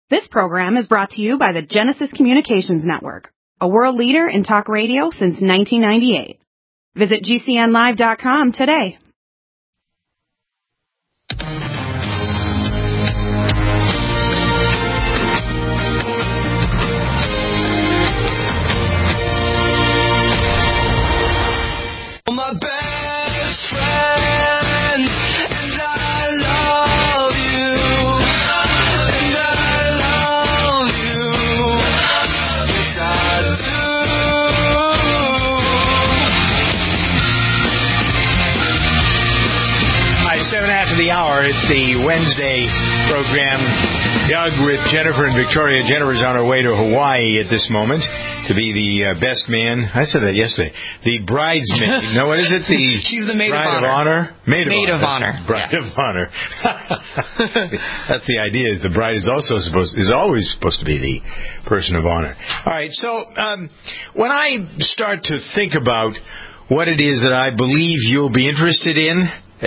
This program is brought to you by the Genesis Communications Network, a world leader in talk radio since 1998. Visit GCNlive.com today. My best friend, and I love you, and I love you, yes I do. Hi, 7 after the hour. It's the Wednesday program. Doug with Jennifer and Victoria. Jennifer's on her way to Hawaii at this moment to be the best man. I said that yesterday. The bridesmaid. No, what is it? She's the maid bride of honor. Maid of honor. Bride of honor. That's the idea. Is the bride is always supposed to be the person of honor. All right. So when I start to think about what it is that I believe you'll be interested in,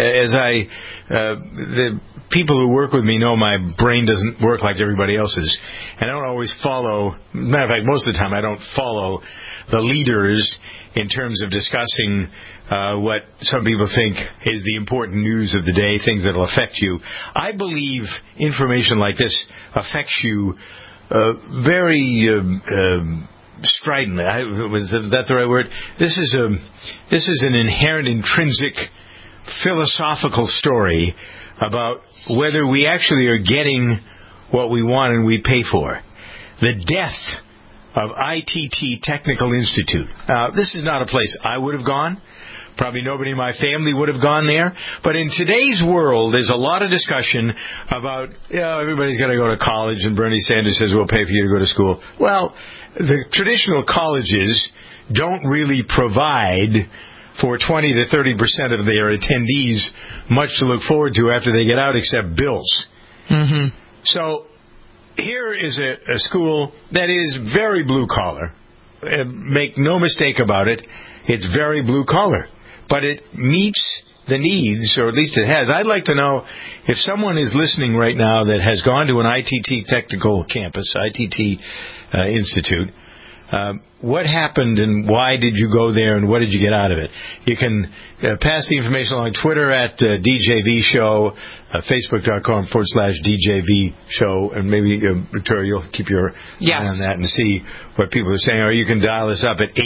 the people who work with me know my brain doesn't work like everybody else's, and I don't always follow. Matter of fact, most of the time I don't follow the leaders in terms of discussing what some people think is the important news of the day, things that will affect you. I believe information like this affects you very stridently. Was that the right word? This is an inherent, intrinsic, philosophical story about whether we actually are getting what we want and we pay for. The death of ITT Technical Institute. This is not a place I would have gone. Probably nobody in my family would have gone there. But in today's world, there's a lot of discussion about, everybody's got to go to college, and Bernie Sanders says, we'll pay for you to go to school. Well, the traditional colleges don't really provide for 20 to 30% of their attendees much to look forward to after they get out, except bills. Mm-hmm. So here is a school that is very blue-collar. Make no mistake about it, it's very blue-collar. But it meets the needs, or at least it has. I'd like to know if someone is listening right now that has gone to an ITT technical campus, ITT Institute, what happened and why did you go there and what did you get out of it? You can pass the information along Twitter at DJV Show, Facebook.com/DJV Show, and maybe, Victoria, you'll keep your eye on that and see what people are saying. Or you can dial us up at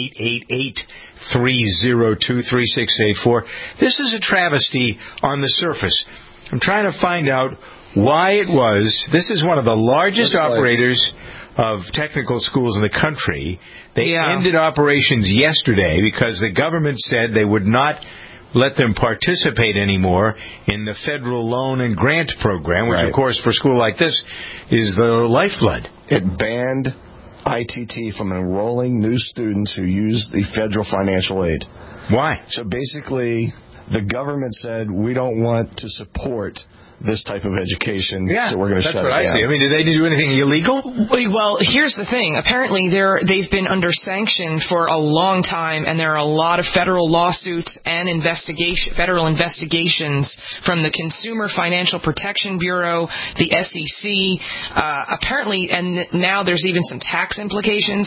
888-302-3684. This is a travesty on the surface. I'm trying to find out why it was. This is one of the largest operators of technical schools in the country. They ended operations yesterday because the government said they would not let them participate anymore in the federal loan and grant program, which, of course, for a school like this is the lifeblood. It banned ITT from enrolling new students who use the federal financial aid. Why? So basically, the government said, we don't want to support this type of education, so we're going to shut it down. That's what I see. I mean, did they do anything illegal? Well, here's the thing. Apparently, they've been under sanction for a long time, and there are a lot of federal lawsuits and federal investigations from the Consumer Financial Protection Bureau, the SEC, apparently, and now there's even some tax implications.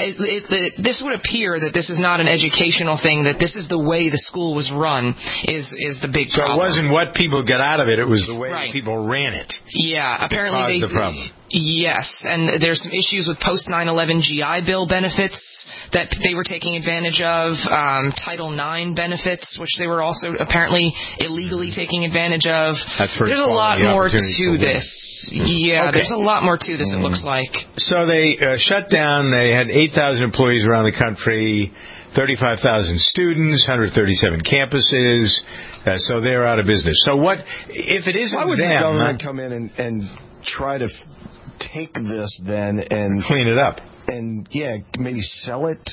This would appear that this is not an educational thing, that this is the way the school was run, is the big problem. So it wasn't what people got out of it, it was the way people ran it. Yeah, apparently the problem. Yes, and there's some issues with post 9/11 GI Bill benefits that they were taking advantage of, Title IX benefits, which they were also apparently illegally taking advantage of. There's a lot more to this. There's a lot more to this, it looks like. So they shut down. They had 8,000 employees around the country, 35,000 students, 137 campuses. So they're out of business. So what if it isn't them? Why would the government come in and try to take this then and clean it up? And, maybe sell it?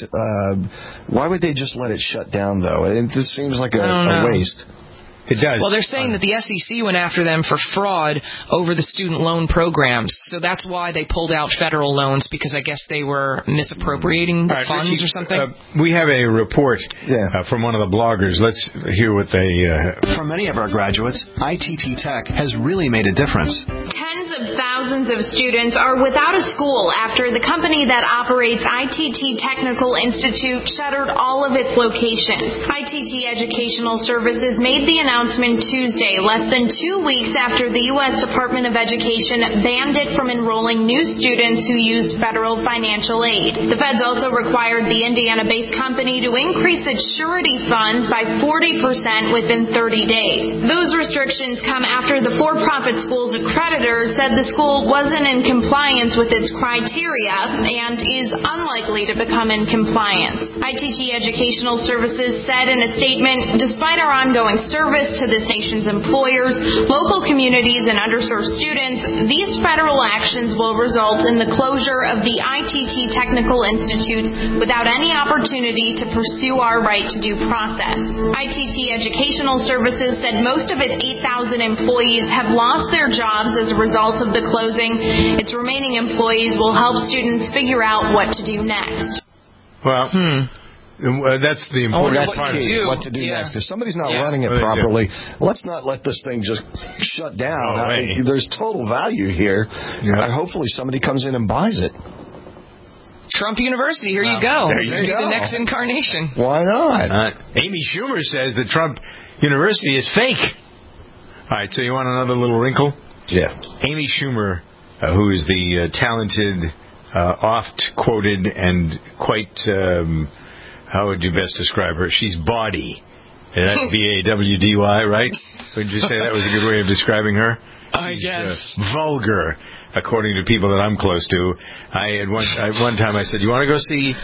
Why would they just let it shut down, though? It just seems like a waste. It does. Well, they're saying that the SEC went after them for fraud over the student loan programs. So that's why they pulled out federal loans, because I guess they were misappropriating the funds, Richie, or something. We have a report from one of the bloggers. Let's hear what they... For many of our graduates, ITT Tech has really made a difference. 10 Tens of thousands of students are without a school after the company that operates ITT Technical Institute shuttered all of its locations. ITT Educational Services made the announcement Tuesday, less than 2 weeks after the U.S. Department of Education banned it from enrolling new students who use federal financial aid. The feds also required the Indiana-based company to increase its surety funds by 40% within 30 days. Those restrictions come after the for-profit school's accreditor said the school wasn't in compliance with its criteria and is unlikely to become in compliance. ITT Educational Services said in a statement, despite our ongoing service to this nation's employers, local communities, and underserved students, these federal actions will result in the closure of the ITT Technical Institutes without any opportunity to pursue our right to due process. ITT Educational Services said most of its 8,000 employees have lost their jobs as a result of the closing. Its remaining employees will help students figure out what to do next. Well, that's the important part. What to do next. If somebody's not running it properly, let's not let this thing just shut down. There's total value here. Hopefully somebody comes in and buys it. Trump University, here you go. There This you could be go. the next incarnation. Why not? Amy Schumer says that Trump University is fake. All right, so you want another little wrinkle? Yeah. Amy Schumer, who is the talented, oft-quoted, and quite, how would you best describe her? She's bawdy. That's B-A-W-D-Y, right? Would you say that was a good way of describing her? I guess. Vulgar, according to people that I'm close to. One time I said, "You want to go see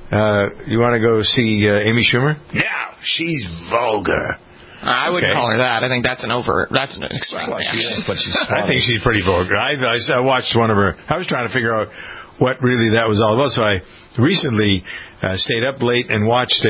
Amy Schumer?" No, she's vulgar. I wouldn't call her that. I think that's an extreme reaction. But she's I think she's pretty vulgar. I watched one of her. I was trying to figure out what really that was all about. So I recently stayed up late and watched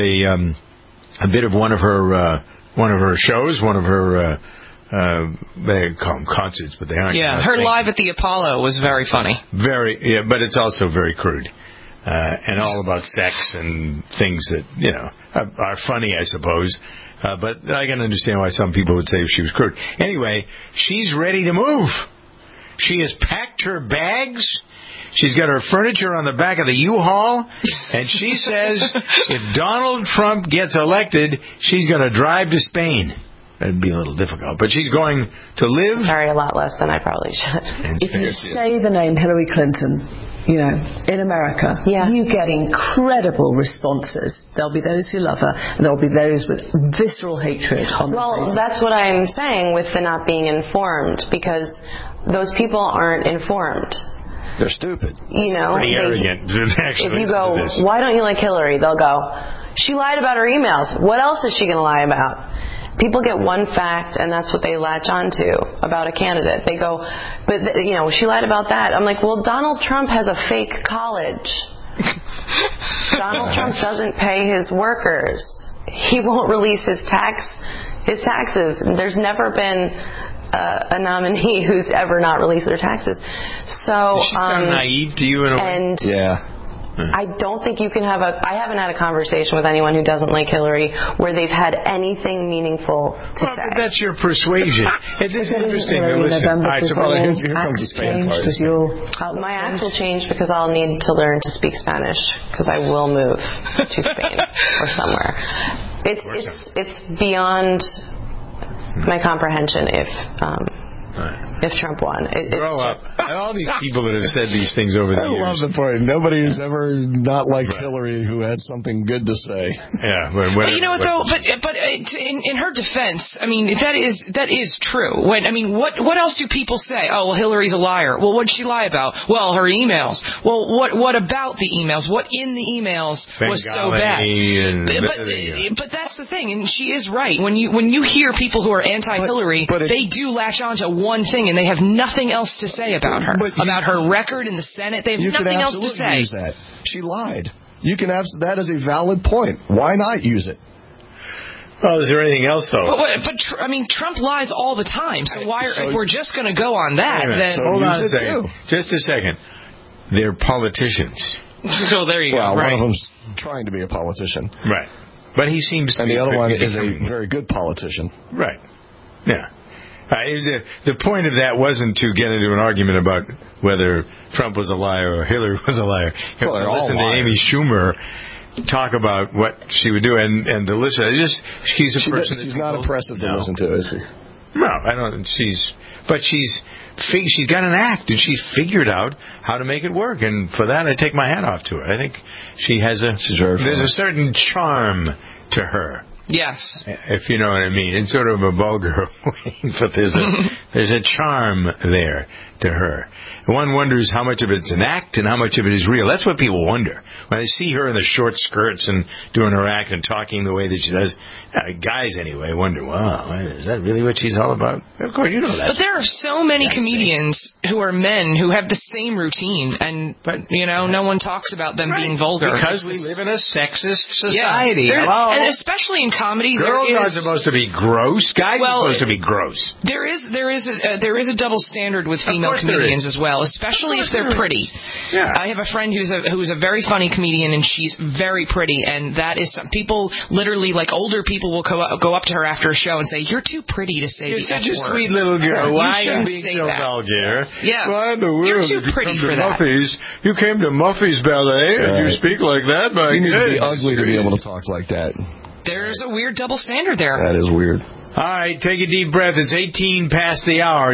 a bit of one of her shows, one of her. They call them concerts, but they aren't. Yeah, her live at the Apollo was very funny. But it's also very crude, and all about sex and things that are funny, I suppose. But I can understand why some people would say she was crude. Anyway, she's ready to move. She has packed her bags. She's got her furniture on the back of the U-Haul, and she says if Donald Trump gets elected, she's going to drive to Spain. That'd be a little difficult, but she's going to live. Sorry, a lot less than I probably should. If you say the name Hillary Clinton, in America, you get incredible responses. There'll be those who love her, and there'll be those with visceral hatred. Well, that's what I'm saying with the not being informed, because those people aren't informed. They're stupid. Pretty arrogant. Actually, if you go, why don't you like Hillary? They'll go, she lied about her emails. What else is she going to lie about? People get one fact, and that's what they latch onto about a candidate. They go, but she lied about that. I'm like, well, Donald Trump has a fake college. Donald Trump doesn't pay his workers. He won't release his taxes. There's never been a nominee who's ever not released their taxes. So she sounds naive to you in a way. Yeah. I don't think you can I haven't had a conversation with anyone who doesn't like Hillary where they've had anything meaningful to say. But that's your persuasion. It's interesting to listen. All right, so here comes the Spain part. My act will change because I'll need to learn to speak Spanish because I will move to Spain or somewhere. It's beyond my comprehension if Trump won. Grow up. All these people that have said these things over the years. I love the part. Nobody who's ever not liked Hillary who had something good to say. Yeah, but you know what though? But in her defense, I mean that is true. What else do people say? Oh, well, Hillary's a liar. Well, what'd she lie about? Well, her emails. Well, what about the emails? What in the emails was so bad? But that's the thing, and she is right. When you hear people who are anti-Hillary, they do latch on to one thing, and they have nothing else to say about her. About her record in the Senate, they have nothing else to say. Use that. She lied. You can have that as a valid point. Why not use it? Well, is there anything else though? Trump lies all the time. So if we're just going to go on that, then hold on a second. Just a second. They're politicians. So there you go. Well, one of them's trying to be a politician, right? But he seems to and be the other one is a very good politician, right? Yeah. The point of that wasn't to get into an argument about whether Trump was a liar or Hillary was a liar. It was to listen to Amy Schumer talk about what she would do, and to listen. She's not impressive to listen to, is she? No, I don't. She's got an act, and she's figured out how to make it work, and for that I take my hat off to her. I think there's a certain charm to her. Yes. If you know what I mean. In sort of a vulgar way, but there's a charm there to her. One wonders how much of it's an act and how much of it is real. That's what people wonder. When they see her in the short skirts and doing her act and talking the way that she does, guys anyway wonder, wow, is that really what she's all about? Of course, you know that. But there are so many comedians who are men who have the same routine, and no one talks about them being vulgar. Because we live in a sexist society. Yeah, and especially in comedy, girls aren't supposed to be gross. Guys are supposed to be gross. There is a double standard with female comedians as well, especially if they're pretty. Yeah. I have a friend who's a very funny comedian, and she's very pretty, and that is some people literally, like older people, will go up to her after a show and say, "You're too pretty to say the F word. You're such a sweet little girl. Why are you being so vulgar? Yeah. Why in the world You're too pretty for that. You came to Muffy's Ballet and you speak like that? You need to be ugly to be able to talk like that. There's a weird double standard there. That is weird. All right, take a deep breath. It's 18 past the hour.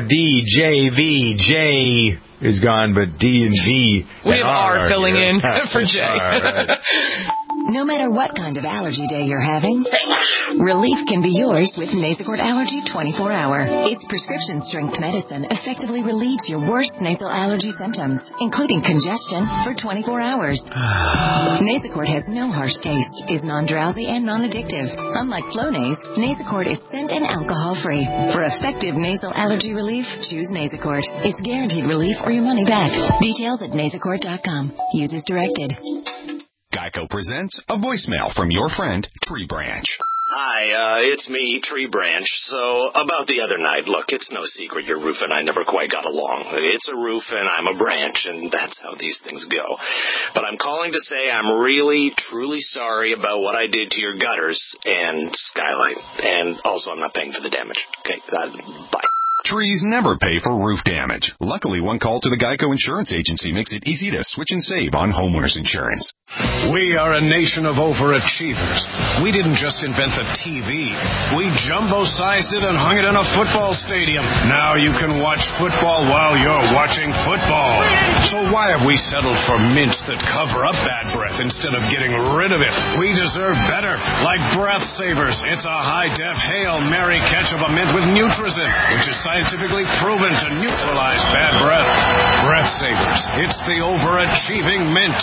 DJV. J is gone, but D and V. We have R filling in for J. Right. No matter what kind of allergy day you're having, relief can be yours with Nasacort Allergy 24-Hour. Its prescription-strength medicine effectively relieves your worst nasal allergy symptoms, including congestion, for 24 hours. Nasacort has no harsh taste, is non-drowsy and non-addictive. Unlike Flonase, Nasacort is scent and alcohol-free. For effective nasal allergy relief, choose Nasacort. It's guaranteed relief or your money back. Details at nasacort.com. Use as directed. Geico presents a voicemail from your friend, Tree Branch. Hi, it's me, Tree Branch. So, about the other night, look, it's no secret your roof and I never quite got along. It's a roof and I'm a branch, and that's how these things go. But I'm calling to say I'm really, truly sorry about what I did to your gutters and skylight. And also, I'm not paying for the damage. Okay, bye. Trees never pay for roof damage. Luckily, one call to the Geico Insurance Agency makes it easy to switch and save on homeowners insurance. We are a nation of overachievers. We didn't just invent the TV. We jumbo-sized it and hung it in a football stadium. Now you can watch football while you're watching football. So why have we settled for mints that cover up bad breath instead of getting rid of it? We deserve better, like Breath Savers. It's a high-def Hail Mary catch of a mint with Nutrizin, which is scientifically proven to neutralize bad breath. Breath Savers. It's the overachieving mint.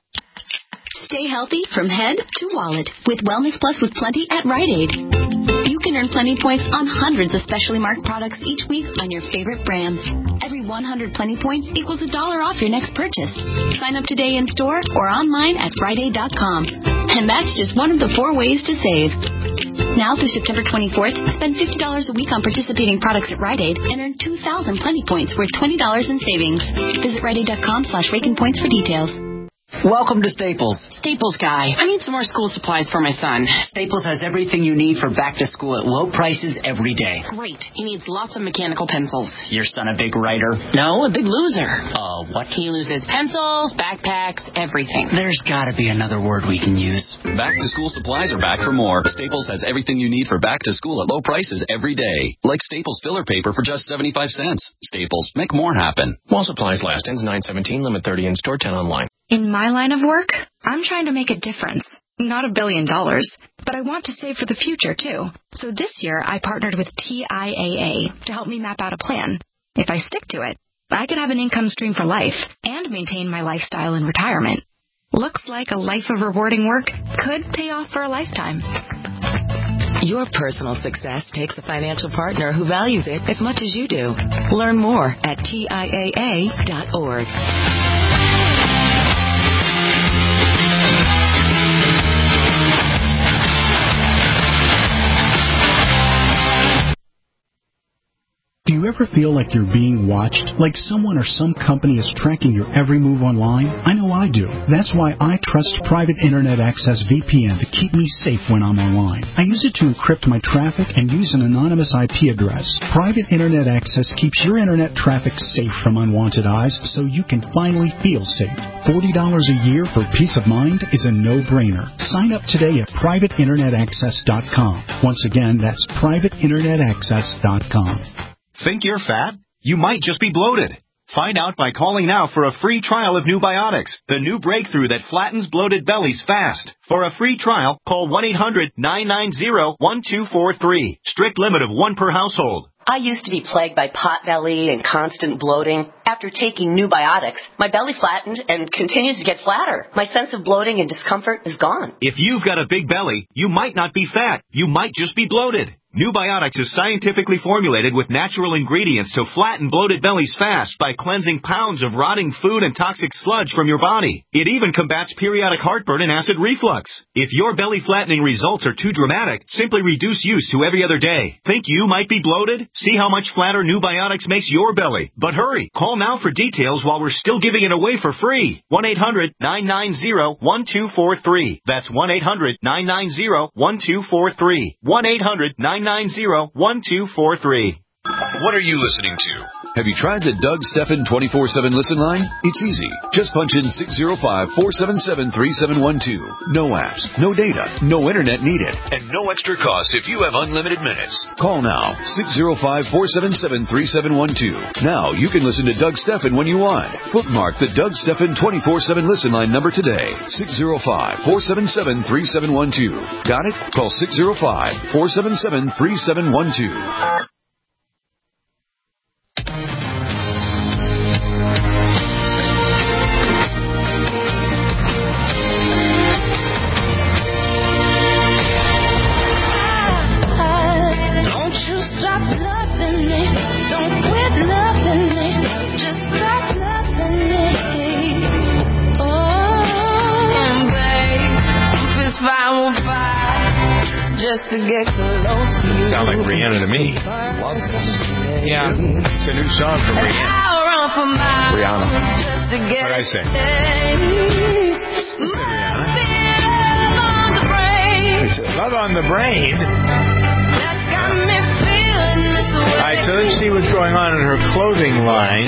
Stay healthy from head to wallet with Wellness Plus with Plenty at Rite Aid. You can earn Plenty points on hundreds of specially marked products each week on your favorite brands. Every 100 Plenty points equals $1 off your next purchase. Sign up today in store or online at RiteAid.com. And that's just one of the 4 ways to save. Now through September 24th, spend $50 a week on participating products at Rite Aid and earn 2,000 Plenty points worth $20 in savings. Visit RiteAid.com/RakenPoints for details. Welcome to Staples. Staples guy, I need some more school supplies for my son. Staples has everything you need for back to school at low prices every day. Great. He needs lots of mechanical pencils. Your son a big writer? No, a big loser. What? He loses pencils, backpacks, everything. There's got to be another word we can use. Back to school supplies are back for more. Staples has everything you need for back to school at low prices every day. Like Staples filler paper for just 75 cents. Staples, make more happen. While supplies last, ends 9/17, limit 30 in store, 10 online. In my line of work, I'm trying to make a difference. Not $1 billion, but I want to save for the future, too. So this year, I partnered with TIAA to help me map out a plan. If I stick to it, I could have an income stream for life and maintain my lifestyle in retirement. Looks like a life of rewarding work could pay off for a lifetime. Your personal success takes a financial partner who values it as much as you do. Learn more at TIAA.org. Do you ever feel like you're being watched? Like someone or some company is tracking your every move online? I know I do. That's why I trust Private Internet Access VPN to keep me safe when I'm online. I use it to encrypt my traffic and use an anonymous IP address. Private Internet Access keeps your internet traffic safe from unwanted eyes so you can finally feel safe. $40 a year for peace of mind is a no-brainer. Sign up today at privateinternetaccess.com. Once again, that's privateinternetaccess.com. Think you're fat? You might just be bloated. Find out by calling now for a free trial of New Biotics, the new breakthrough that flattens bloated bellies fast. For a free trial, call 1-800-990-1243. Strict limit of 1 per household. I used to be plagued by pot belly and constant bloating. After taking New Biotics, my belly flattened and continues to get flatter. My sense of bloating and discomfort is gone. If you've got a big belly, you might not be fat. You might just be bloated. New Biotics is scientifically formulated with natural ingredients to flatten bloated bellies fast by cleansing pounds of rotting food and toxic sludge from your body. It even combats periodic heartburn and acid reflux. If your belly flattening results are too dramatic, simply reduce use to every other day. Think you might be bloated? See how much flatter New Biotics makes your belly. But hurry, call now for details while we're still giving it away for free. 1-800-990-1243. That's 1-800-990-1243. 1-800-990-1243. What are you listening to? Have you tried the Doug Stephan 24/7 listen line? It's easy. Just punch in 605-477-3712. No apps, no data, no internet needed, and no extra cost if you have unlimited minutes. Call now, 605-477-3712. Now you can listen to Doug Stephan when you want. Bookmark the Doug Stephan 24/7 listen line number today, 605-477-3712. Got it? Call 605-477-3712. Just to get close to you. Sound like Rihanna to me. Love this. Yeah. It's a new song from Rihanna. Rihanna. What'd I say? Love on the Brain. Alright, so let's see what's going on in her clothing line.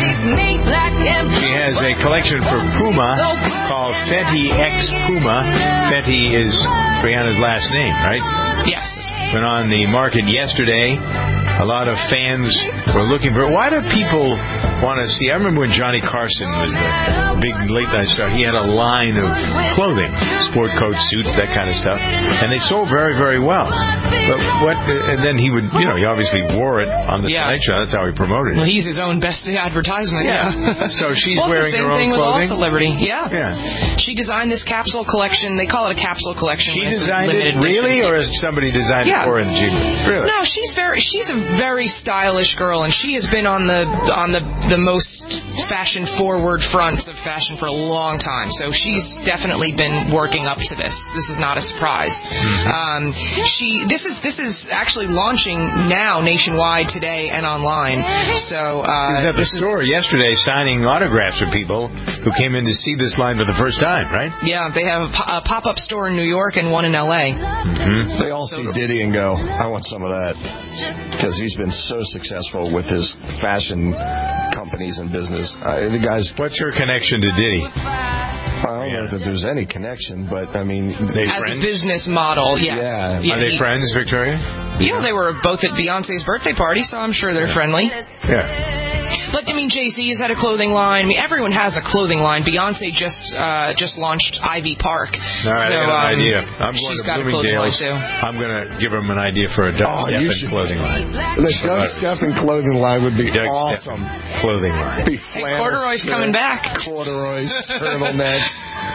She has a collection for Puma called Fenty X Puma. Fenty is Rihanna's last name, right? Yes. Went on the market yesterday. A lot of fans were looking for it. Why do people want to see? I remember when Johnny Carson was the big late night star. He had a line of clothing, sport coat suits, that kind of stuff, and they sold very, very well. But what? And then he would, he obviously wore it on the Tonight Show. That's how he promoted it. Well, he's his own best advertisement. Yeah. So she's wearing her own clothing. With all Celebrity. Yeah. Yeah. She designed this capsule collection. They call it a capsule collection. She designed it, really, or has somebody designed it for her in the Really? No, she's a very stylish girl, and she has been on the most fashion forward fronts of fashion for a long time. So she's definitely been working up to this. This is not a surprise. Mm-hmm. This is actually launching now nationwide today and online. So she was at the store yesterday signing autographs for people who came in to see this line for the first time, right? Yeah, they have a pop-up store in New York and one in L.A. Mm-hmm. They all see Diddy and go, I want some of that. Because he's been so successful with his fashion companies and business. The guys. What's her connection to Diddy? I don't know that there's any connection, but I mean, as a business model, yes. Yeah. Are they friends, Victoria? Yeah, they were both at Beyonce's birthday party, so I'm sure they're friendly. Yeah. But I mean, Jay-Z has had a clothing line. I mean, everyone has a clothing line. Beyonce just launched Ivy Park. All right, I got an idea. I'm going to Bloomingdale's. I'm going to give them an idea for a Doug Stephan clothing line. The Doug Stephan clothing line would be awesome. Clothing line. Corduroy's coming back. Corduroys, turtlenecks.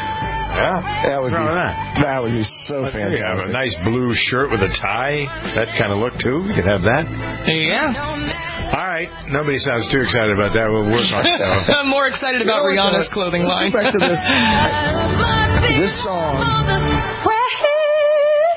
Yeah, that would be so fantastic. Yeah, a nice blue shirt with a tie, that kind of look too. You could have that. Yeah. All right. Nobody sounds too excited about that. We'll work on it. I'm more excited about Rihanna's clothing line. Let's go back to this. This song.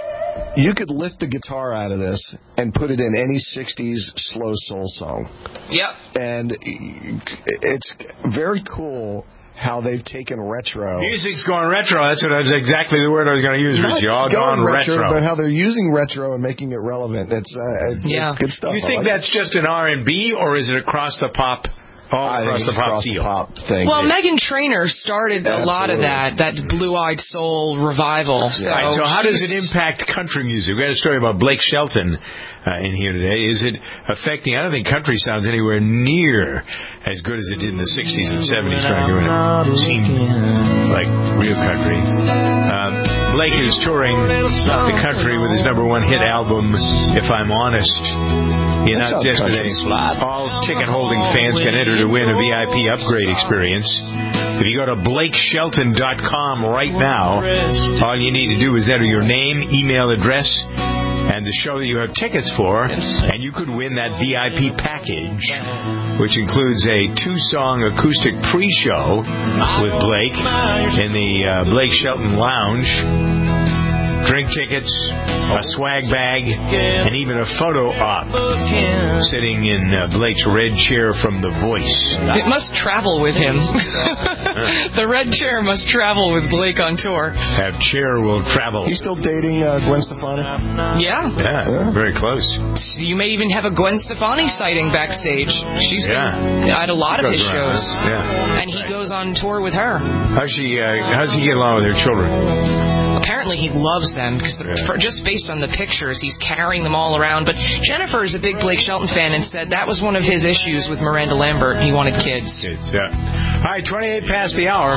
You could lift the guitar out of this and put it in any 60s slow soul song. Yep. And it's very cool how they've taken retro. Music's going retro. That's exactly the word I was going to use. Not all gone retro. But how they're using retro and making it relevant. It's good stuff. You think that's just an R&B, or is it across the pop? Across the pop thing. Well, Meghan Trainor started a lot of that blue-eyed soul revival. So, so how does it impact country music? We had a story about Blake Shelton in here today. Is it affecting? I don't think country sounds anywhere near as good as it did in the 60s and 70s. It seemed like real country. Blake is touring the country with his #1 hit album, If I'm Honest. He announced yesterday all ticket-holding fans can enter to win a VIP upgrade experience. If you go to BlakeShelton.com right now, all you need to do is enter your name, email address, and the show that you have tickets for, and you could win that VIP package, which includes a 2-song acoustic pre-show with Blake in the Blake Shelton Lounge, drink tickets, a swag bag, and even a photo op sitting in Blake's red chair from The Voice. It must travel with him. The red chair must travel with Blake on tour. That chair will travel. He's still dating Gwen Stefani? Yeah. Yeah, very close. You may even have a Gwen Stefani sighting backstage. She's been at a lot of his shows. Yeah. And he goes on tour with her. How's he get along with her children? Apparently he loves them, because just based on the pictures, he's carrying them all around. But Jennifer is a big Blake Shelton fan and said that was one of his issues with Miranda Lambert. He wanted kids. Yeah. All right, 28 past the hour.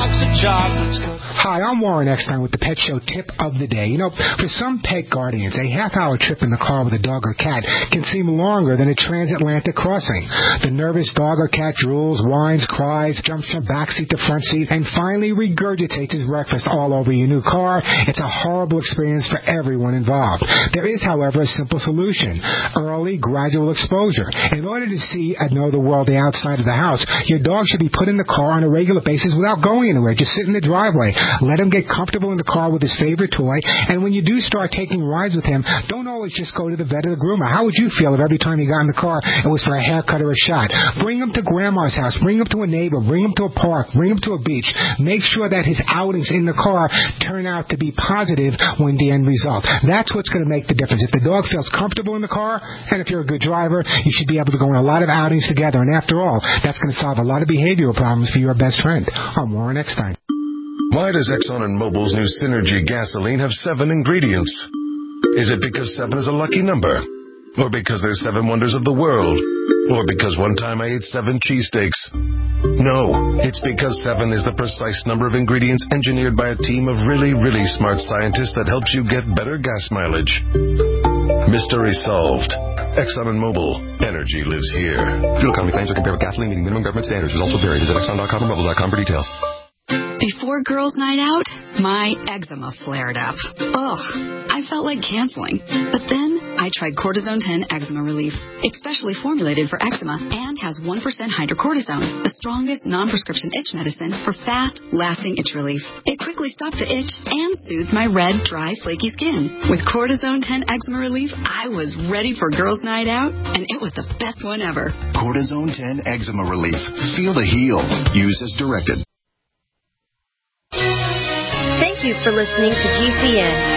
Hi, I'm Warren Eckstein with the Pet Show Tip of the Day. For some pet guardians, a half-hour trip in the car with a dog or cat can seem longer than a transatlantic crossing. The nervous dog or cat drools, whines, cries, jumps from backseat to front seat, and finally regurgitates his breakfast all over your new car. It's a horrible experience for everyone involved. There is, however, a simple solution: early, gradual exposure. In order to see and know the world outside of the house, your dog should be put in the car on a regular basis without going anywhere. Just sit in the driveway. Let him get comfortable in the car with his favorite toy. And when you do start taking rides with him, don't always just go to the vet or the groomer. How would you feel if every time you got in the car it was for a haircut or a shot? Bring him to grandma's house. Bring him to a neighbor. Bring him to a park. Bring him to a beach. Make sure that his outings in the car turn out to be positive when the end result. That's what's going to make the difference. If the dog feels comfortable in the car, and if you're a good driver, you should be able to go on a lot of outings together. And after all, that's going to solve a lot of behavioral problems for your best friend. I'm Warren Eckstein. Why does Exxon and Mobil's new Synergy gasoline have 7 ingredients? Is it because 7 is a lucky number? Or because there's 7 wonders of the world? Or because one time I ate 7 cheesesteaks? No, it's because 7 is the precise number of ingredients engineered by a team of really, really smart scientists that helps you get better gas mileage. Mystery solved. Exxon and Mobil. Energy lives here. Fuel economy claims are compared with gasoline meeting minimum government standards. Results will vary. Visit Exxon.com or Mobil.com for details. Before girls' night out, my eczema flared up. Ugh, I felt like canceling. But then I tried Cortisone 10 Eczema Relief. It's specially formulated for eczema and has 1% hydrocortisone, the strongest non-prescription itch medicine for fast, lasting itch relief. It quickly stopped the itch and soothed my red, dry, flaky skin. With Cortisone 10 Eczema Relief, I was ready for girls' night out, and it was the best one ever. Cortisone 10 Eczema Relief. Feel the heal. Use as directed. Thank you for listening to GCN.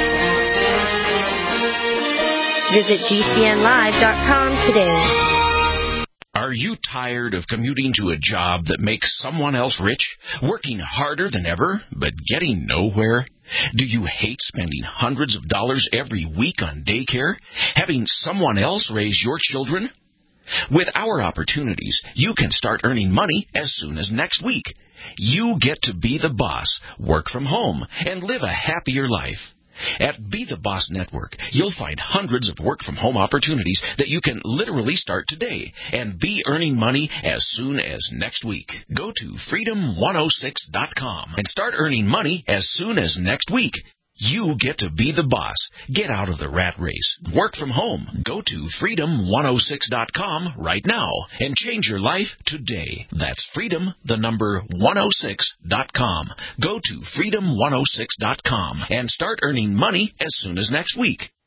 Visit GCNlive.com today. Are you tired of commuting to a job that makes someone else rich, working harder than ever, but getting nowhere? Do you hate spending hundreds of dollars every week on daycare, having someone else raise your children? With our opportunities, you can start earning money as soon as next week. You get to be the boss, work from home, and live a happier life. At Be the Boss Network, you'll find hundreds of work-from-home opportunities that you can literally start today and be earning money as soon as next week. Go to Freedom106.com and start earning money as soon as next week. You get to be the boss. Get out of the rat race. Work from home. Go to Freedom106.com right now and change your life today. That's Freedom106.com. Go to Freedom106.com and start earning money as soon as next week.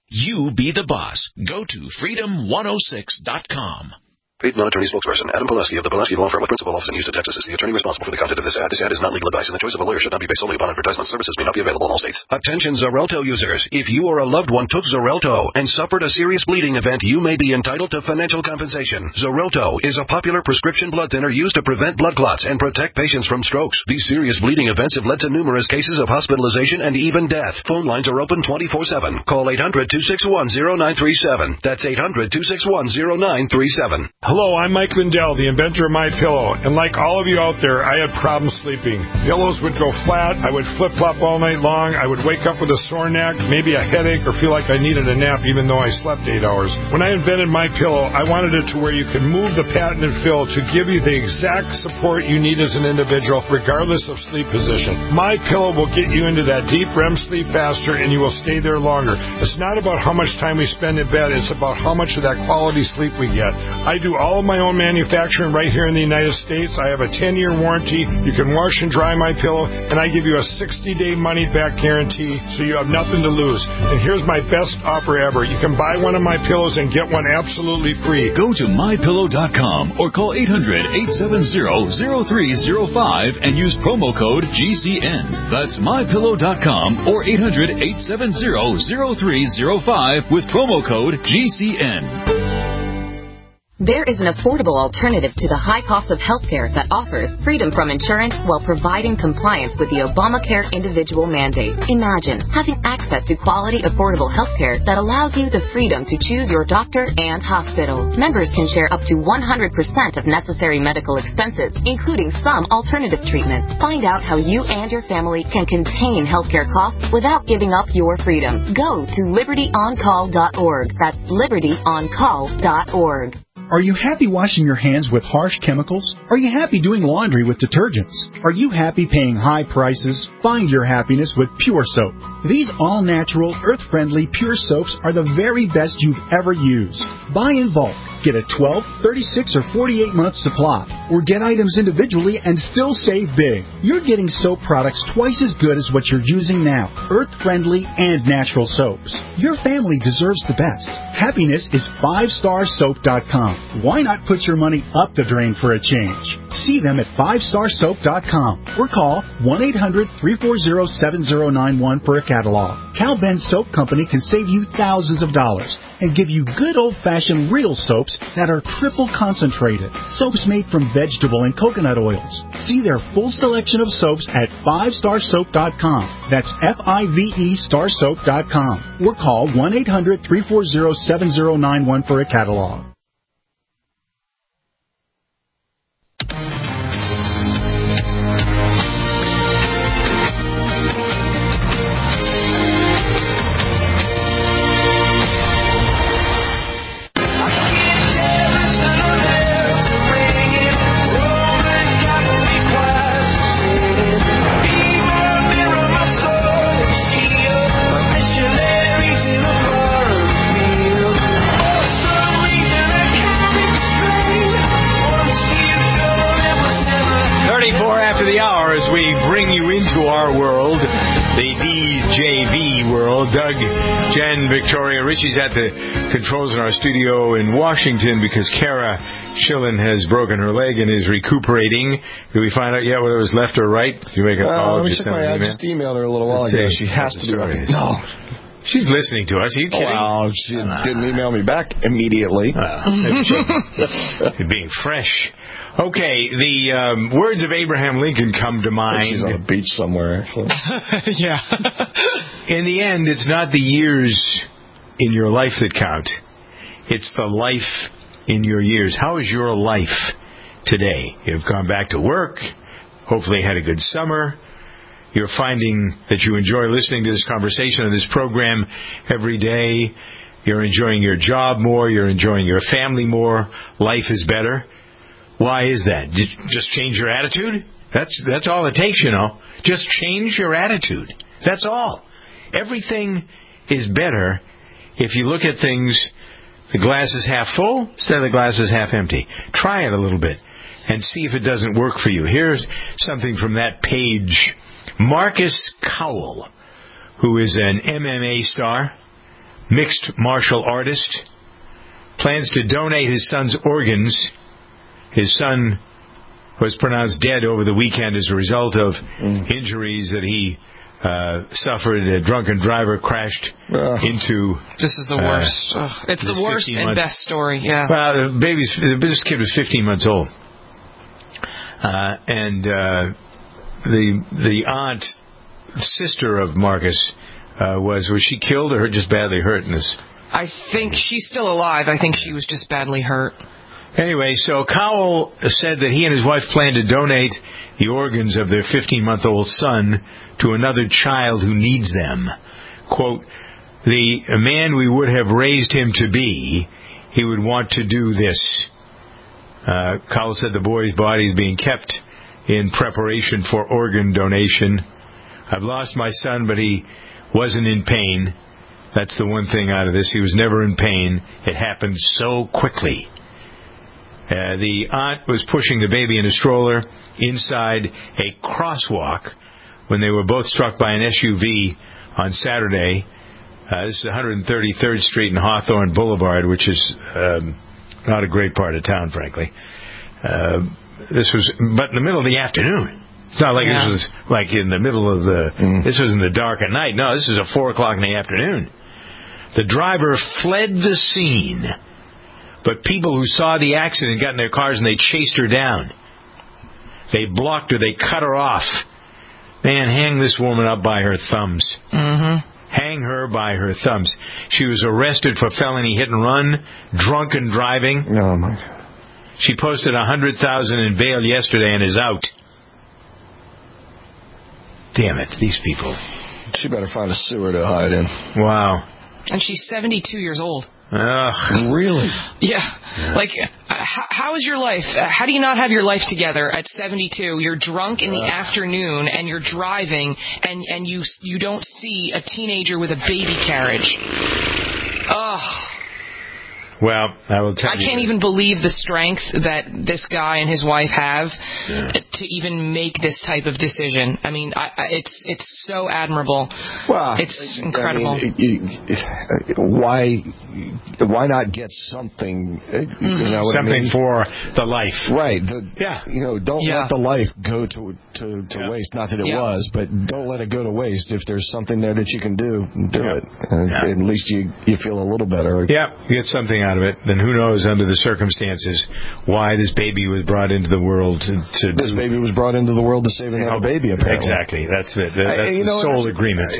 You be the boss. Go to freedom106.com. Paid non-attorney spokesperson Adam Pulaski of the Pulaski Law Firm with principal office in Houston, Texas is the attorney responsible for the content of this ad. This ad is not legal advice, and the choice of a lawyer should not be based solely upon advertisement. Services may not be available in all states. Attention Xarelto users. If you or a loved one took Xarelto and suffered a serious bleeding event, you may be entitled to financial compensation. Xarelto is a popular prescription blood thinner used to prevent blood clots and protect patients from strokes. These serious bleeding events have led to numerous cases of hospitalization and even death. Phone lines are open 24/7. Call 800-261-0937. That's 800-261-0937. Hello, I'm Mike Lindell, the inventor of MyPillow, and like all of you out there, I had problems sleeping. Pillows would go flat, I would flip-flop all night long, I would wake up with a sore neck, maybe a headache, or feel like I needed a nap even though I slept 8 hours. When I invented MyPillow, I wanted it to where you could move the patented fill to give you the exact support you need as an individual, regardless of sleep position. MyPillow will get you into that deep REM sleep faster, and you will stay there longer. It's not about how much time we spend in bed, it's about how much of that quality sleep we get. I do all of my own manufacturing right here in the United States. I have a 10-year warranty. You can wash and dry MyPillow, and I give you a 60-day money-back guarantee, so you have nothing to lose. And here's my best offer ever. You can buy one of my pillows and get one absolutely free. Go to MyPillow.com or call 800-870-0305 and use promo code GCN. That's MyPillow.com or 800-870-0305 with promo code GCN. There is an affordable alternative to the high cost of healthcare that offers freedom from insurance while providing compliance with the Obamacare individual mandate. Imagine having access to quality, affordable healthcare that allows you the freedom to choose your doctor and hospital. Members can share up to 100% of necessary medical expenses, including some alternative treatments. Find out how you and your family can contain healthcare costs without giving up your freedom. Go to libertyoncall.org. That's libertyoncall.org. Are you happy washing your hands with harsh chemicals? Are you happy doing laundry with detergents? Are you happy paying high prices? Find your happiness with Pure Soap. These all-natural, earth-friendly Pure Soaps are the very best you've ever used. Buy in bulk. Get a 12, 36, or 48-month supply. Or get items individually and still save big. You're getting soap products twice as good as what you're using now. Earth-friendly and natural soaps. Your family deserves the best. Happiness is 5starsoap.com. Why not put your money up the drain for a change? See them at 5starsoap.com or call 1-800-340-7091 for a catalog. Cal Ben Soap Company can save you thousands of dollars and give you good old-fashioned real soaps that are triple concentrated. Soaps made from vegetable and coconut oils. See their full selection of soaps at 5starsoap.com. That's F-I-V-E starsoap.com. Or call 1-800-340-7091 for a catalog. As we bring you into our world, the DJV world. Doug, Jen, Victoria, Richie's at the controls in our studio in Washington because Kara Schillen has broken her leg and is recuperating. Did we find out yet whether it was left or right? Did you make a call? I just emailed her a little while ago. She has to do it. No. She's listening to us. Are you kidding? Well, she didn't email me back immediately. Being fresh. Okay, the words of Abraham Lincoln come to mind. She's on a beach somewhere. Yeah. In the end, it's not the years in your life that count. It's the life in your years. How is your life today? You've gone back to work. Hopefully had a good summer. You're finding that you enjoy listening to this conversation and this program every day. You're enjoying your job more. You're enjoying your family more. Life is better. Why is that? Just change your attitude? That's all it takes, you know. Just change your attitude. That's all. Everything is better if you look at things, the glass is half full instead of the glass is half empty. Try it a little bit and see if it doesn't work for you. Here's something from that page. Marcus Cowell, who is an MMA star, mixed martial artist, plans to donate his son's organs. His son was pronounced dead over the weekend as a result of injuries that he suffered. A drunken driver crashed into... This is the worst. It's the worst and best story, yeah. Well, this kid was 15 months old. And the aunt, sister of Marcus, was she killed or just badly hurt in this? I think she's still alive. I think she was just badly hurt. Anyway, so Cowell said that he and his wife plan to donate the organs of their 15-month-old son to another child who needs them. Quote, the man we would have raised him to be, he would want to do this. Cowell said the boy's body is being kept in preparation for organ donation. I've lost my son, but he wasn't in pain. That's the one thing out of this. He was never in pain. It happened so quickly. The aunt was pushing the baby in a stroller inside a crosswalk when they were both struck by an SUV on Saturday. This is 133rd Street and Hawthorne Boulevard, which is not a great part of town, frankly. This was, but in the middle of the afternoon. It's not like this was like in the middle of the. This was in the dark at night. No, this is at 4:00 in the afternoon. The driver fled the scene. But people who saw the accident got in their cars and they chased her down. They blocked her. They cut her off. Man, hang this woman up by her thumbs. Mm-hmm. Hang her by her thumbs. She was arrested for felony hit and run, drunken driving. Oh, my God. She posted $100,000 in bail yesterday and is out. Damn it, these people. She better find a sewer to hide in. Wow. And she's 72 years old. Ugh. Really? Yeah. Like, how is your life? How do you not have your life together at 72? You're drunk in the afternoon and you're driving and you don't see a teenager with a baby carriage. Ugh. Well, I will tell you. I can't even believe the strength that this guy and his wife have to even make this type of decision. I mean, it's so admirable. Well, it's incredible. I mean, why not get something? You know what something I mean? for the life, right? Don't let the life go to waste. Not that it was, but don't let it go to waste. If there's something there that you can do it. At least you feel a little better. Yeah, you get something out of it. Then who knows, under the circumstances, why this baby was brought into the world this baby was brought into the world to save another baby. Apparently, exactly. That's it. That's the sole agreement.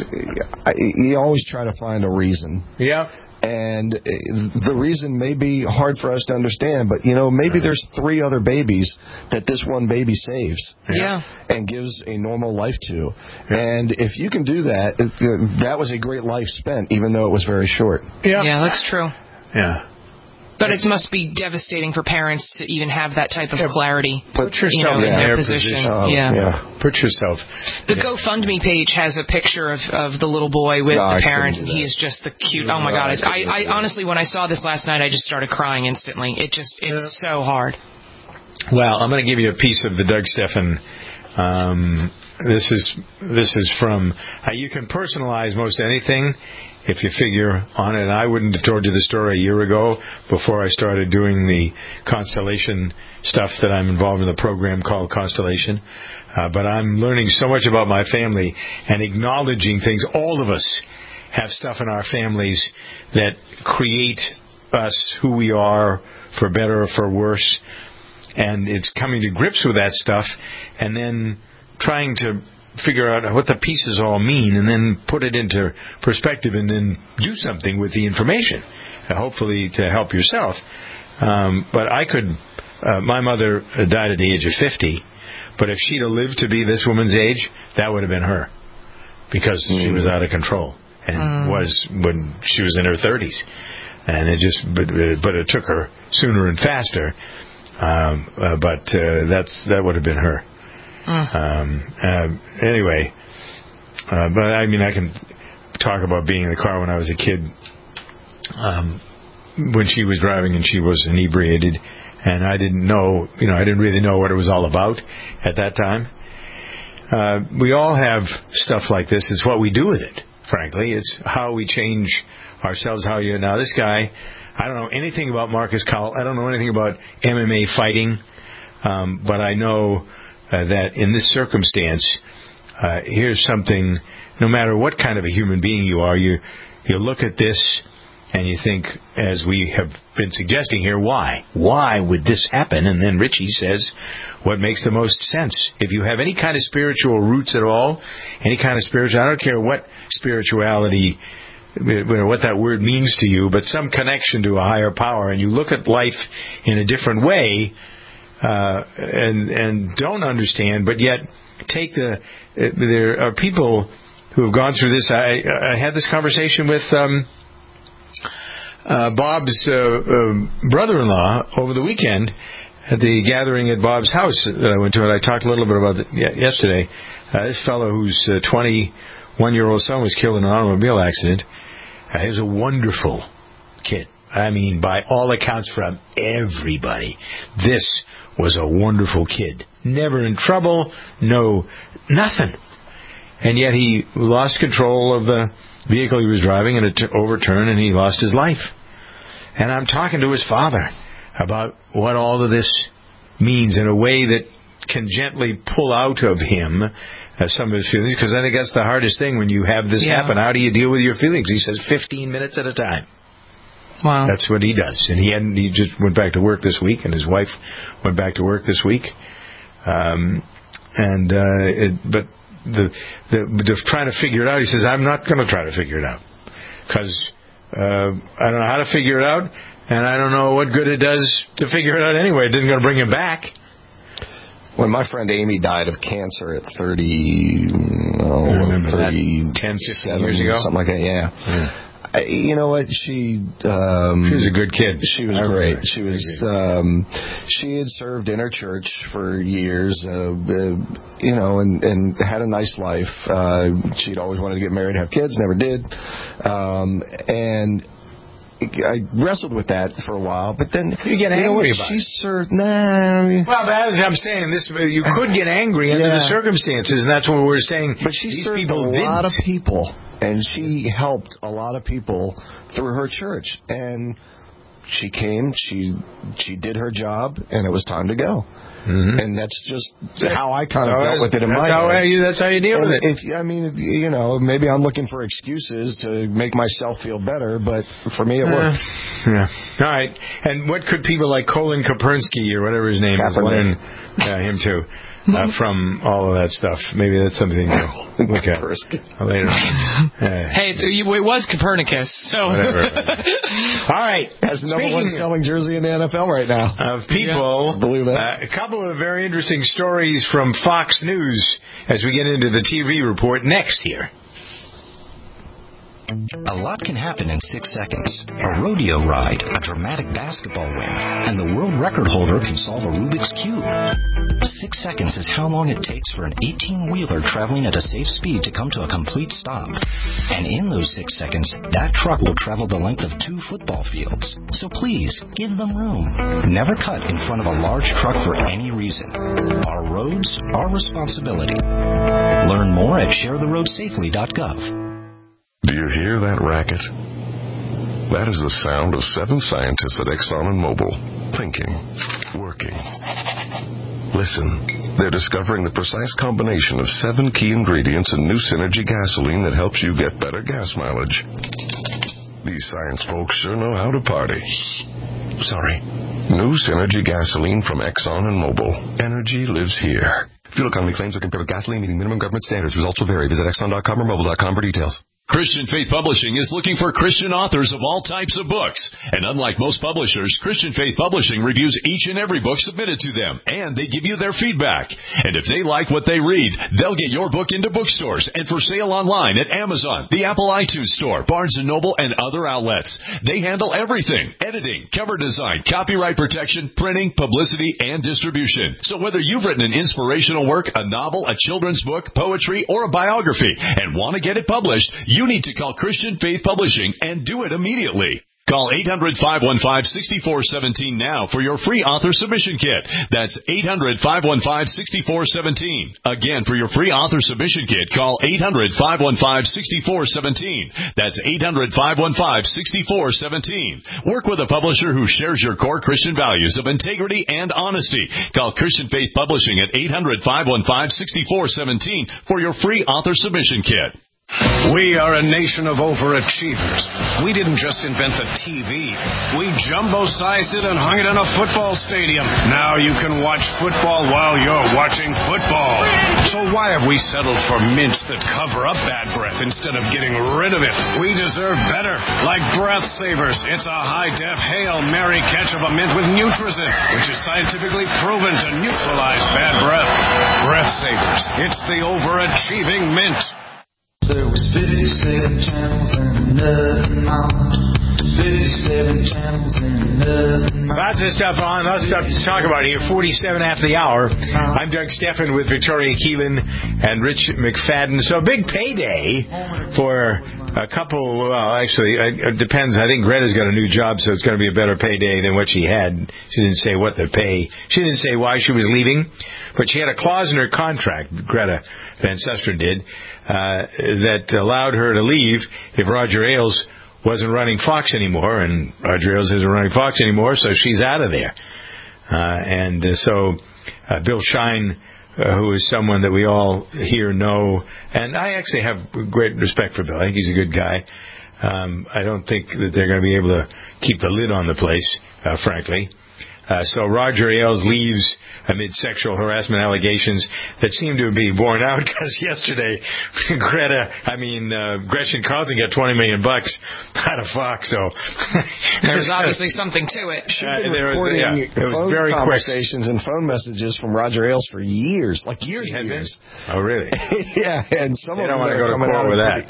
You always try to find a reason. Yeah. And the reason may be hard for us to understand, but, maybe there's 3 other babies that this one baby saves. Yeah. And gives a normal life to. And if you can do that, that was a great life spent, even though it was very short. Yeah, that's true. Yeah. But it must be devastating for parents to even have that type of clarity. Put yourself in their position. Put yourself. The GoFundMe page has a picture of the little boy with the parents, and he is just the cute. Oh my God! I honestly, when I saw this last night, I just started crying instantly. It's so hard. Well, I'm going to give you a piece of the Doug Stephan. This is from. You can personalize most anything if you figure on it. I wouldn't have told you the story a year ago before I started doing the Constellation stuff that I'm involved in, the program called Constellation. But I'm learning so much about my family and acknowledging things. All of us have stuff in our families that create us who we are, for better or for worse. And it's coming to grips with that stuff and then trying to figure out what the pieces all mean and then put it into perspective and then do something with the information, hopefully to help yourself. But I could, my mother died at the age of 50, but if she'd have lived to be this woman's age, that would have been her, because she was out of control and was when she was in her 30s. And but it took her sooner and faster. That would have been her. Anyway, but I mean, I can talk about being in the car when I was a kid, when she was driving and she was inebriated, and I didn't know, I didn't really know what it was all about at that time. We all have stuff like this. It's what we do with it, frankly. It's how we change ourselves how you... Now, this guy, I don't know anything about Marcus Cowell. I don't know anything about MMA fighting. But I know that in this circumstance, here's something, no matter what kind of a human being you are, you look at this and you think, as we have been suggesting here, why? Why would this happen? And then Richie says what makes the most sense. If you have any kind of spiritual roots at all, any kind of spiritual, I don't care what spirituality, what that word means to you, but some connection to a higher power, and you look at life in a different way, and don't understand, but yet take there are people who have gone through this. I had this conversation with Bob's brother-in-law over the weekend at the gathering at Bob's house that I went to, and I talked a little bit about it yesterday. This fellow whose 21-year-old son was killed in an automobile accident. He was a wonderful kid. I mean, by all accounts from everybody, this was a wonderful kid. Never in trouble, nothing. And yet he lost control of the vehicle he was driving, and it overturned, and he lost his life. And I'm talking to his father about what all of this means in a way that can gently pull out of him some of his feelings, because I think that's the hardest thing when you have this happen. How do you deal with your feelings? He says 15 minutes at a time. Wow. That's what he does. And he just went back to work this week, and his wife went back to work this week. But the trying to figure it out, he says, I'm not going to try to figure it out, because I don't know how to figure it out, and I don't know what good it does to figure it out anyway. It isn't going to bring him back. When my friend Amy died of cancer at 10, 15 years ago? Something like that, yeah. You know what? She was a good kid. She was great. She was. She had served in her church for years, and had a nice life. She'd always wanted to get married, have kids, never did. And I wrestled with that for a while, but then you get angry about she it. Served. Well, but as I'm saying, you could get angry under the circumstances, and that's what we're saying. But she served a lot of people. And she helped a lot of people through her church. And she came, she did her job, and it was time to go. Mm-hmm. And that's just how I kind of dealt with it in my head. That's how you deal with it. Maybe I'm looking for excuses to make myself feel better, but for me it worked. Yeah. All right. And what could people like Colin Kaepernick or whatever his name is learn? Him too. From all of that stuff. Maybe that's something to look at later. Hey, it was Copernicus, so... Whatever. All right. Has the number one selling jersey in the NFL right now. Of people, believe that. A couple of very interesting stories from Fox News as we get into the TV report next here. A lot can happen in 6 seconds. A rodeo ride, a dramatic basketball win, and the world record holder can solve a Rubik's Cube. 6 seconds is how long it takes for an 18-wheeler traveling at a safe speed to come to a complete stop. And in those 6 seconds, that truck will travel the length of 2 football fields. So please, give them room. Never cut in front of a large truck for any reason. Our roads, our responsibility. Learn more at sharetheroadsafely.gov. Do you hear that racket? That is the sound of 7 scientists at Exxon and Mobil, thinking, working. Listen, they're discovering the precise combination of 7 key ingredients in new Synergy gasoline that helps you get better gas mileage. These science folks sure know how to party. Sorry. New Synergy gasoline from Exxon and Mobil. Energy lives here. Fuel economy claims are compared with gasoline meeting minimum government standards. Results will vary. Visit Exxon.com or Mobil.com for details. Christian Faith Publishing is looking for Christian authors of all types of books. And unlike most publishers, Christian Faith Publishing reviews each and every book submitted to them, and they give you their feedback. And if they like what they read, they'll get your book into bookstores and for sale online at Amazon, the Apple iTunes Store, Barnes & Noble, and other outlets. They handle everything: editing, cover design, copyright protection, printing, publicity, and distribution. So whether you've written an inspirational work, a novel, a children's book, poetry, or a biography, and want to get it published, you need to call Christian Faith Publishing and do it immediately. Call 800-515-6417 now for your free author submission kit. That's 800-515-6417. Again, for your free author submission kit, call 800-515-6417. That's 800-515-6417. Work with a publisher who shares your core Christian values of integrity and honesty. Call Christian Faith Publishing at 800-515-6417 for your free author submission kit. We are a nation of overachievers. We didn't just invent the TV. We jumbo-sized it and hung it in a football stadium. Now you can watch football while you're watching football. So why have we settled for mints that cover up bad breath instead of getting rid of it? We deserve better. Like Breath Savers. It's a high-def Hail Mary catch of a mint with Nutrizin, which is scientifically proven to neutralize bad breath. Breath Savers. It's the overachieving mint. There was 57 channels and nothing on. 57 channels and nothing on. Lots of stuff on, lots of stuff to talk about here. 47 after the hour. I'm Doug Steffen with Victoria Keelan and Rich McFadden. So big payday for a couple, well, actually, it depends. I think Greta's got a new job, so it's going to be a better payday than what she had. She didn't say what the pay. She didn't say why she was leaving, but she had a clause in her contract, Greta Van Susteren did, that allowed her to leave if Roger Ailes wasn't running Fox anymore, and Roger Ailes isn't running Fox anymore, so she's out of there. So Bill Shine, who is someone that we all here know, and I actually have great respect for Bill. I think he's a good guy. I don't think that they're going to be able to keep the lid on the place, frankly. So Roger Ailes leaves amid sexual harassment allegations that seem to be borne out because yesterday Gretchen Carlson got $20 million out of Fox. So there was obviously something to it. She's been recording phone conversations and phone messages from Roger Ailes for years, like years and years. Oh, really? Yeah, and some of them don't want to go to court with that.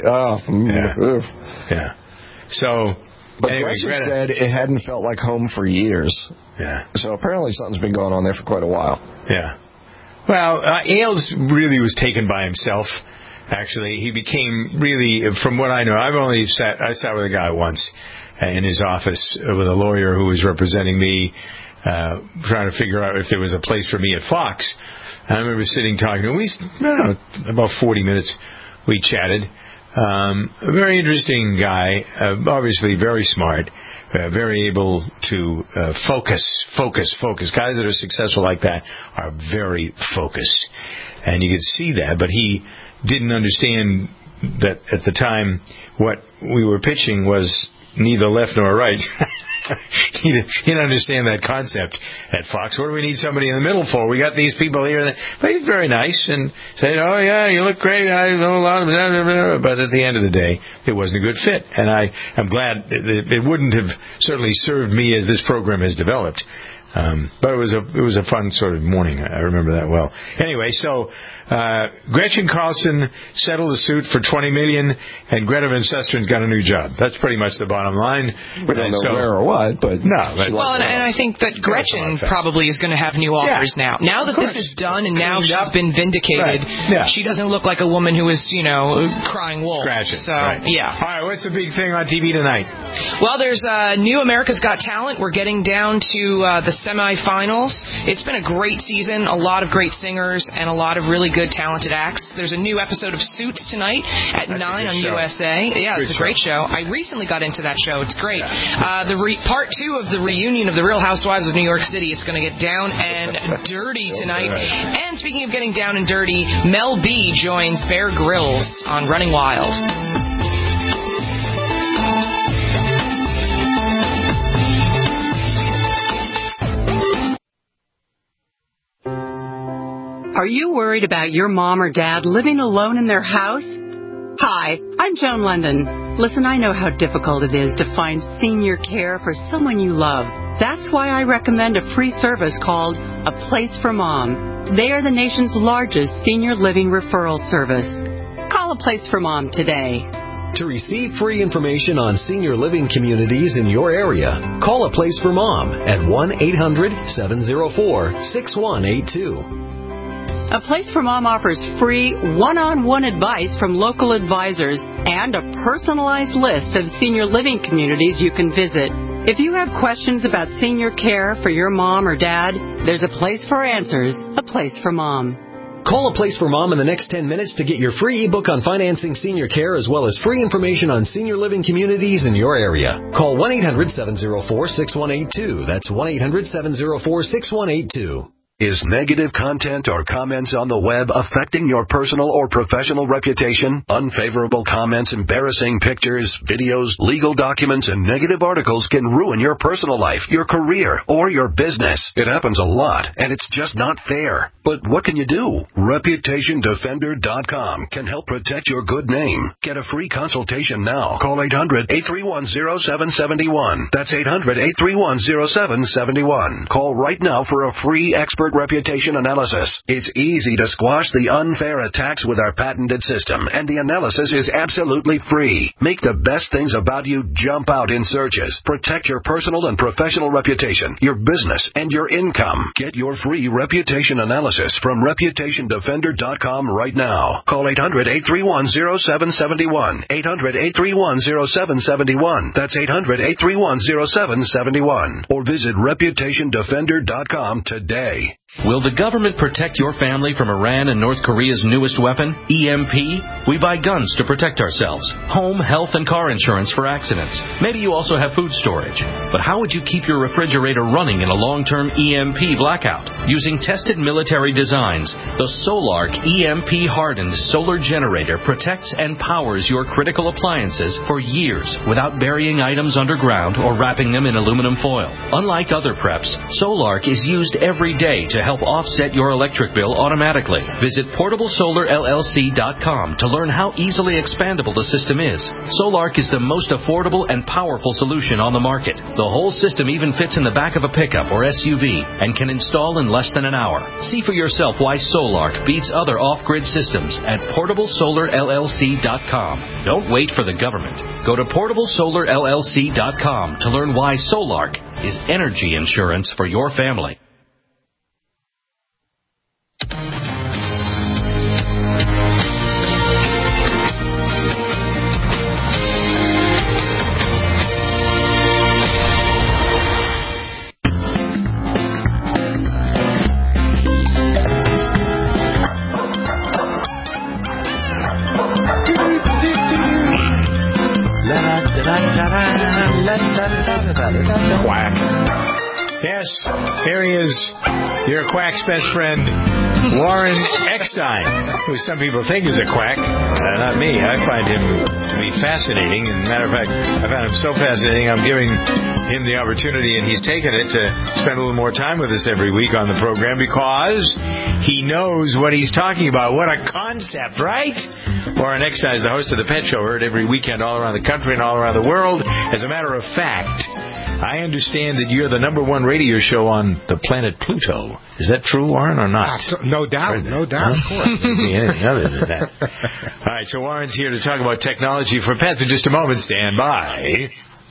Yeah. So. But anyway, Gretchen said it hadn't felt like home for years. Yeah. So apparently something's been going on there for quite a while. Yeah. Well, Ailes really was taken by himself, actually. He became really, from what I know, I sat with a guy once in his office with a lawyer who was representing me, trying to figure out if there was a place for me at Fox. And I remember sitting talking to him. About 40 minutes we chatted. A very interesting guy, obviously very smart, very able to focus. Guys that are successful like that are very focused. And you could see that, but he didn't understand that at the time what we were pitching was neither left nor right. He didn't understand that concept at Fox. What do we need somebody in the middle for? We got these people here. But he's very nice and said, "Oh yeah, you look great. I know a lot of blah, blah, blah." But at the end of the day, it wasn't a good fit. And I'm glad it wouldn't have certainly served me as this program has developed. But it was a fun sort of morning. I remember that well. Anyway, so Gretchen Carlson settled the suit for $20 million, and Greta Van Susteren's got a new job. That's pretty much the bottom line. We don't know where or what, but and I think that Gretchen probably is going to have new offers now. Now that this is done and now she's been vindicated, she doesn't look like a woman who is, crying wolf. Scratching. So yeah. All right, what's the big thing on TV tonight? Well, there's new America's Got Talent. We're getting down to the semifinals. It's been a great season, a lot of great singers, and a lot of really good talented acts. There's a new episode of Suits tonight at 9 on USA. Yeah, it's a great show. I recently got into that show. It's great. Part 2 of the reunion of the Real Housewives of New York City. It's going to get down and dirty tonight. And speaking of getting down and dirty, Mel B joins Bear Grylls on Running Wild. Are you worried about your mom or dad living alone in their house? Hi, I'm Joan London. Listen, I know how difficult it is to find senior care for someone you love. That's why I recommend a free service called A Place for Mom. They are the nation's largest senior living referral service. Call A Place for Mom today. To receive free information on senior living communities in your area, call A Place for Mom at 1-800-704-6182. A Place for Mom offers free one-on-one advice from local advisors and a personalized list of senior living communities you can visit. If you have questions about senior care for your mom or dad, there's a place for answers, A Place for Mom. Call A Place for Mom in the next 10 minutes to get your free ebook on financing senior care as well as free information on senior living communities in your area. Call 1-800-704-6182. That's 1-800-704-6182. Is negative content or comments on the web affecting your personal or professional reputation? Unfavorable comments, embarrassing pictures, videos, legal documents, and negative articles can ruin your personal life, your career, or your business. It happens a lot, and it's just not fair. But what can you do? ReputationDefender.com can help protect your good name. Get a free consultation now. Call 800-831-0771. That's 800-831-0771. Call right now for a free expert reputation analysis. It's easy to squash the unfair attacks with our patented system, and the analysis is absolutely free. Make the best things about you jump out in searches. Protect your personal and professional reputation, your business, and your income. Get your free reputation analysis from ReputationDefender.com right now. Call 800-831-0771. 800-831-0771. That's 800-831-0771. Or visit ReputationDefender.com today. Will the government protect your family from Iran and North Korea's newest weapon, EMP? We buy guns to protect ourselves, home, health, and car insurance for accidents. Maybe you also have food storage. But how would you keep your refrigerator running in a long-term EMP blackout? Using tested military designs, the Solark EMP-hardened solar generator protects and powers your critical appliances for years without burying items underground or wrapping them in aluminum foil. Unlike other preps, Solark is used every day to help offset your electric bill automatically. Visit PortableSolarLLC.com to learn how easily expandable the system is. Solark is the most affordable and powerful solution on the market. The whole system even fits in the back of a pickup or SUV and can install in less than an hour. See for yourself why Solark beats other off-grid systems at PortableSolarLLC.com. Don't wait for the government. Go to PortableSolarLLC.com to learn why Solark is energy insurance for your family. Quack. Yes, here he is, your quack's best friend, Warren Eckstein, who some people think is a quack. Not me. I find him to be fascinating. As a matter of fact, I found him so fascinating, I'm giving him the opportunity, and he's taken it to spend a little more time with us every week on the program because he knows what he's talking about. What a concept, right? Warren Eckstein is the host of The Pet Show, heard every weekend all around the country and all around the world. As a matter of fact, I understand that you're the #1 radio show on the planet Pluto. Is that true, Warren, or not? No doubt, no doubt. Of course. Anything other than that. All right, so Warren's here to talk about technology for pets in just a moment. Stand by.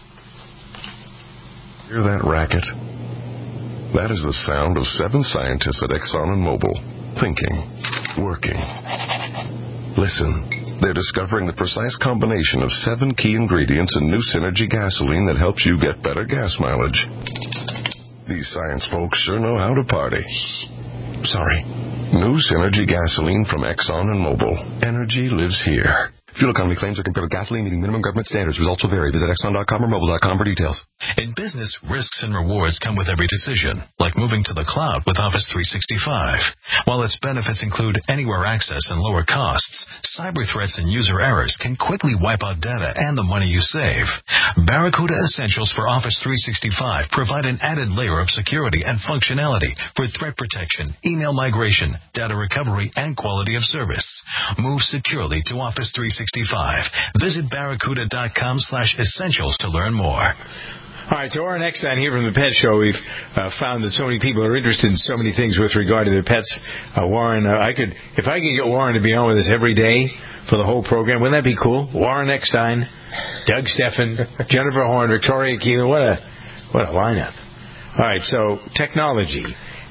Hear that racket? That is the sound of 7 scientists at Exxon and Mobil, thinking, working. Listen. They're discovering the precise combination of 7 key ingredients in new Synergy gasoline that helps you get better gas mileage. These science folks sure know how to party. Sorry. New Synergy gasoline from Exxon and Mobil. Energy lives here. Fuel economy claims are compared with gasoline meeting minimum government standards. Results will vary. Visit Exxon.com or Mobil.com for details. In business, risks and rewards come with every decision, like moving to the cloud with Office 365. While its benefits include anywhere access and lower costs, cyber threats and user errors can quickly wipe out data and the money you save. Barracuda Essentials for Office 365 provide an added layer of security and functionality for threat protection, email migration, data recovery, and quality of service. Move securely to Office 365. Visit barracuda.com/essentials to learn more. All right, so Warren Eckstein here from the Pet Show. We've found that so many people are interested in so many things with regard to their pets. Warren, if I could get Warren to be on with us every day for the whole program, wouldn't that be cool? Warren Eckstein, Doug Steffen, Jennifer Horn, Victoria Keeler. What a lineup. All right, so technology.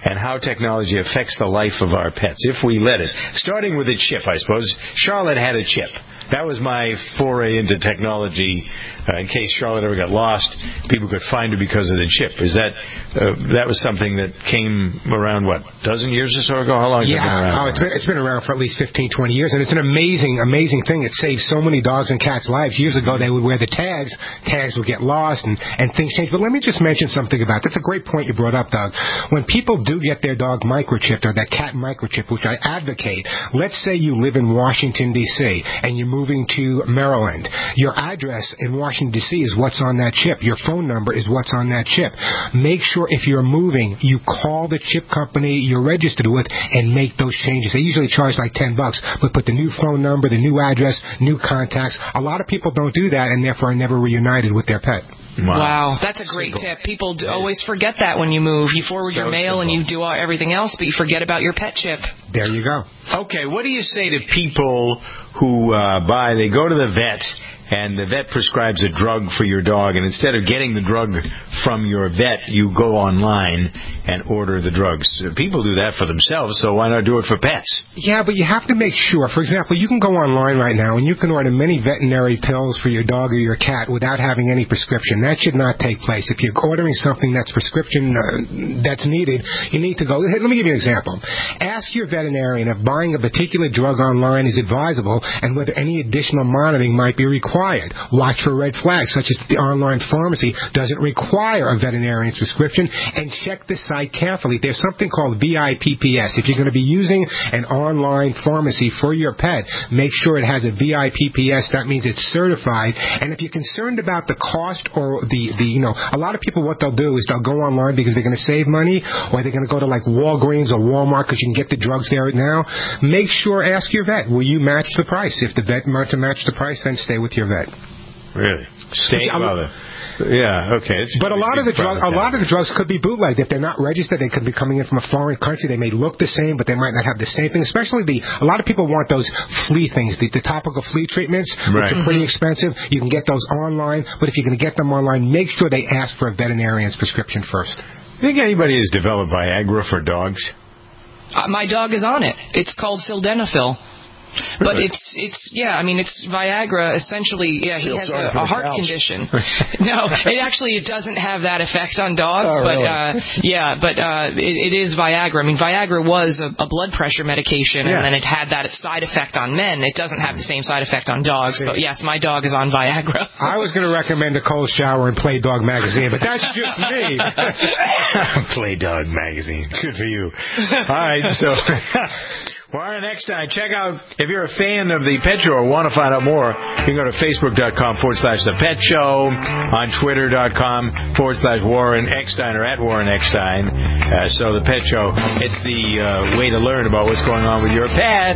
and how technology affects the life of our pets, if we let it. Starting with a chip, I suppose. Charlotte had a chip. That was my foray into technology. In case Charlotte ever got lost, people could find her because of the chip. Is that that was something that came around, what, a dozen years or so ago? How long has it been around? It's been around for at least 15, 20 years, and it's an amazing thing. It saves so many dogs and cats' lives. Years ago, they would wear the tags. Tags would get lost, and things change. But let me just mention something about that's a great point you brought up, Doug. When people do get their dog microchipped or that cat microchip, which I advocate, let's say you live in Washington, D.C., and you're moving to Maryland. Your address in Washington, D.C. is what's on that chip. Your phone number is what's on that chip. Make sure if you're moving, you call the chip company you're registered with and make those changes. They usually charge like $10, but put the new phone number, the new address, new contacts. A lot of people don't do that and therefore are never reunited with their pet. Wow, that's a great tip. People always forget that when you move. You forward your mail and you do everything else, but you forget about your pet chip. There you go. Okay, what do you say to people who they go to the vet and the vet prescribes a drug for your dog, and instead of getting the drug from your vet, you go online and order the drugs? People do that for themselves, so why not do it for pets? Yeah, but you have to make sure. For example, you can go online right now and you can order many veterinary pills for your dog or your cat without having any prescription. That should not take place. If you're ordering something that's prescription that's needed, you need to go. Let me give you an example. Ask your veterinarian if buying a particular drug online is advisable and whether any additional monitoring might be required. Watch for red flags, such as the online pharmacy doesn't require a veterinarian's prescription, and check the site carefully. There's something called VIPPS. If you're going to be using an online pharmacy for your pet, make sure it has a VIPPS. That means it's certified. And if you're concerned about the cost or a lot of people, what they'll do is they'll go online because they're going to save money, or they're going to go to like Walgreens or Walmart because you can get the drugs there now. Make sure, ask your vet, will you match the price? If the vet wants to match the price, then stay with your vet. Really? Stay above it. Yeah, okay. But a lot of the drugs could be bootlegged. If they're not registered, they could be coming in from a foreign country. They may look the same, but they might not have the same thing. Especially a lot of people want those flea things, the topical flea treatments, which are pretty expensive. You can get those online, but if you're going to get them online, make sure they ask for a veterinarian's prescription first. Think anybody has developed Viagra for dogs? My dog is on it. It's called Sildenafil. But it's Viagra essentially. Yeah, he has a heart condition. No, it doesn't have that effect on dogs. It is Viagra. I mean, Viagra was a blood pressure medication, and then it had that side effect on men. It doesn't have the same side effect on dogs. But yes, my dog is on Viagra. I was going to recommend a cold shower and Play Dog magazine, but that's just me. Play Dog magazine, good for you. All right, so. Warren Eckstein, check out, if you're a fan of the Pet Show or want to find out more, you can go to Facebook.com/The Pet Show, on Twitter.com/Warren Eckstein or @Warren Eckstein. So the Pet Show, it's the way to learn about what's going on with your pet.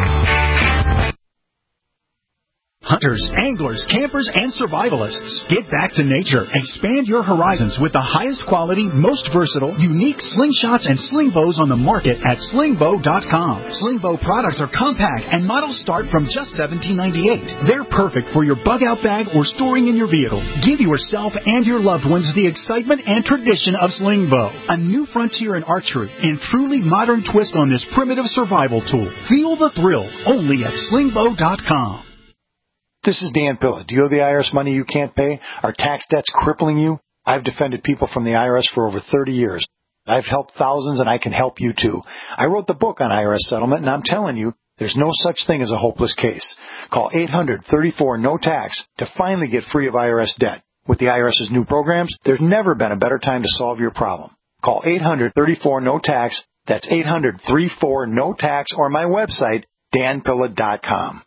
Hunters, anglers, campers, and survivalists. Get back to nature. Expand your horizons with the highest quality, most versatile, unique slingshots and sling bows on the market at slingbow.com. Slingbow products are compact and models start from just $17.98. They're perfect for your bug out bag or storing in your vehicle. Give yourself and your loved ones the excitement and tradition of Slingbow. A new frontier in archery and truly modern twist on this primitive survival tool. Feel the thrill only at slingbow.com. This is Dan Pilla. Do you owe the IRS money you can't pay? Are tax debts crippling you? I've defended people from the IRS for over 30 years. I've helped thousands, and I can help you too. I wrote the book on IRS settlement, and I'm telling you, there's no such thing as a hopeless case. Call 800-34-NO-TAX to finally get free of IRS debt. With the IRS's new programs, there's never been a better time to solve your problem. Call 800-34-NO-TAX. That's 800-34-NO-TAX, or my website, danpilla.com.